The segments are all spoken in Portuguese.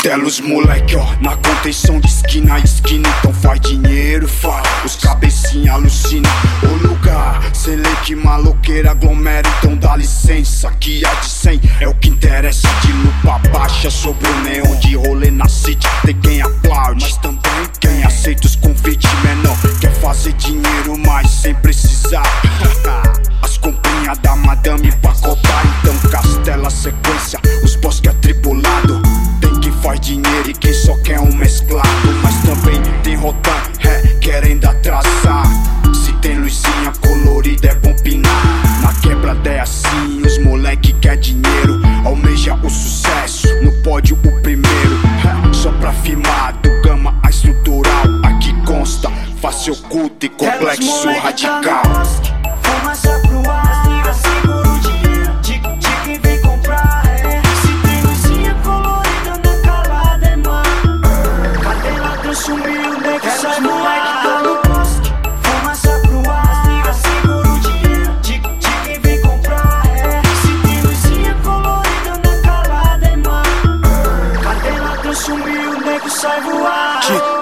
Castelos, moleque, ó, na contenção de esquina a esquina. Então faz dinheiro, faz, os cabecinha alucina. O lugar, Seleque, maloqueira, aglomera. Então dá licença, que a de 100 é o que interessa. De lupa baixa sobre o neon, de rolê na city. Tem quem aplaude, mas também quem aceita os convites. Menor, quer fazer dinheiro, mas sem precisar. As comprinhas da madame pra cotar. Então castela sequência, os boss que é tripulado. Tem quem faz dinheiro e quem só quer um mesclado. Mas também tem rotan, querendo atrasar. Se tem luzinha colorida é bom pinar. Na quebrada é assim, os moleque quer dinheiro. Almeja o sucesso, no pódio o primeiro. Só pra firmar, do gama a estrutural. Aqui consta, face oculta e complexo radical. Fumaça pro ar, liga, segura o dinheiro de quem vem comprar. Se tem luzinha colorida na calada, é mano. Cadê ladrão sumiu, nego sai moleque, tá no bosque. Fumaça pro ar, liga, segura o dinheiro de quem vem comprar. Se tem luzinha colorida na calada, é mano. Cadê ladrão sumiu, nego sai voar.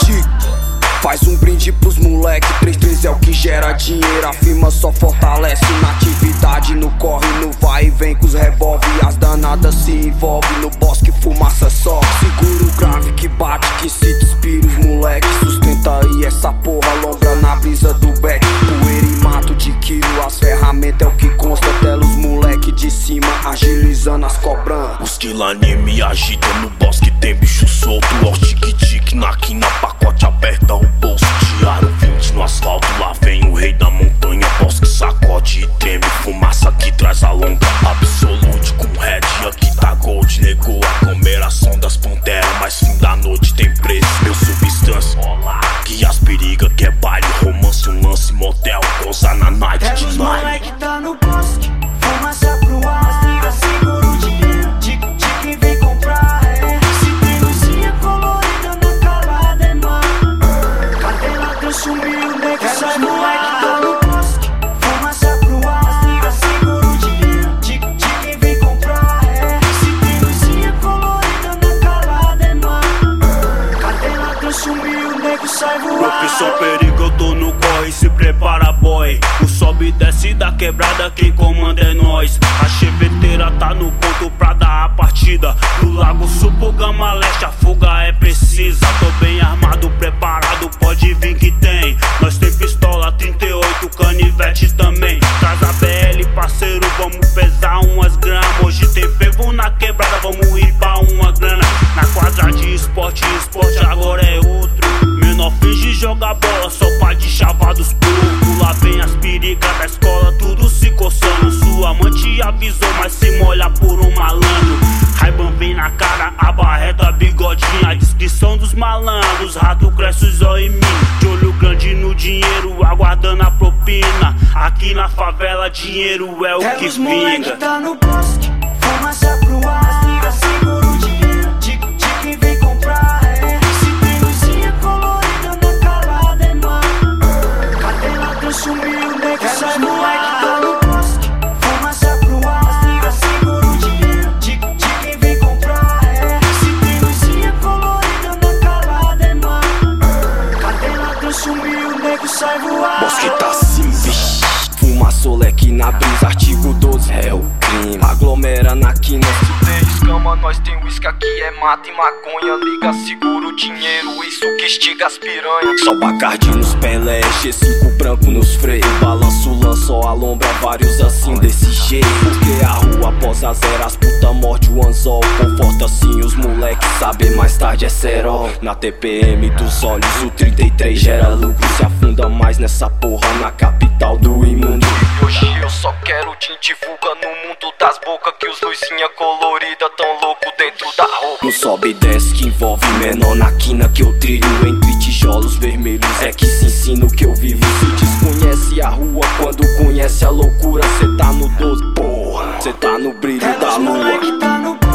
Faz um brinde pros moleque, 33 é o que gera dinheiro. A firma só fortalece na atividade, no corre, no vai e vem com os revólver. As danadas se envolvem no bosque, fumaça só. Segura o grave que bate, que se inspira os moleque. Sustenta aí essa porra, lombra na brisa do beck. Poeira e mato de quilo, as ferramentas é o que consta. Tela os moleque de cima, agilizando as cobranças. Os que lá me agitam no bosque, tem bicho solto. Ó, tique-tique na quina, pacote aberta o bolso. Tiraram 20 no asfalto, lá vem o rei da montanha. Bosque sacode e treme, fumaça que traz a longa. Absolute com red, aqui tá gold. Negou a aglomeração das panteras, mas fim da noite tem preço. Meu substância, que as periga, que é baile, romance, um lance, motel. Gozar na night de Os night. moleque tá no bosque, fumaça pro ar, liga, segura o dinheiro de quem vem comprar. Se tem luzinha colorida na calada, é mano. Cadê ladrão sumiu, nego sai moleque tá no bosque. Fumaça pro ar, liga, segura o dinheiro de quem vem comprar. Se tem luzinha colorida na calada, é mano. Cadê ladrão sumiu, nego sai voar. Profissão perigo, eu tô no corre, se prepara boy. O sobe e desce da quebrada, quem comanda é nós. A cheveteira tá no ponto pra dar a partida. Do lago supo, gama leste, a fuga é precisa. Tô bem armado, preparado, pode vir que tem. Nós tem pistola, 38, canivete também. Casa BL, parceiro, vamos pesar umas gramas. Hoje tem fervo na quebrada, vamos ir pra uma grana. Na quadra de esporte, esporte agora é outro. Menor finge jogar bola, só pra de chavados puros. Lá vem as pericas da escola, tudo se coçando. Sua mãe te avisou, mas se molha por um malandro. Ray-Ban vem na cara, a barreta, a bigodinha. A descrição dos malandros, rato cresce os olhos em mim. De olho grande no dinheiro, aguardando a propina. Aqui na favela, dinheiro é o que Os moleque vinga. tá no bosque, fumaça pro ar, liga, segura o dinheiro de quem vem comprar. Se tem luzinha colorida na calada, é mano. Cadê ladrão sumiu, nego sai moleque tá no bosque. Fumaça pro ar, liga, segura o dinheiro de quem vem comprar. Se tem luzinha colorida na calada, é mano. Cadê ladrão sumiu, nego sai voar. Bosque tá assim, vixi. Fumaça, leque na brisa, artigo 12 é o crime. Aglomera na quina, se tem escama, nós tem uísque, aqui é mata e maconha. Liga, segura o dinheiro, isso que estiga as piranhas. Só Bacardi nos Pelé, G5 branco nos freios. Balanço, lança, ó, alombra vários assim desse jeito. Porque a rua após as eras, puta morde o anzol. Conforta assim os moleques, saber mais tarde é cerol. Na TPM dos olhos, o 33 gera lucro. Se afunda mais nessa porra, na capital do imundo. E hoje eu só quero te divulga no mundo das bocas. Que os luzinha colorida tão louco dentro da roupa. No sobe e desce que envolve menor na quina que eu trilho. Entre tijolos vermelhos é que se ensina o que eu vivo. Se desconhece a rua quando conhece a loucura. Cê tá no 12, porra, cê tá no brilho da Os moleque lua. tá no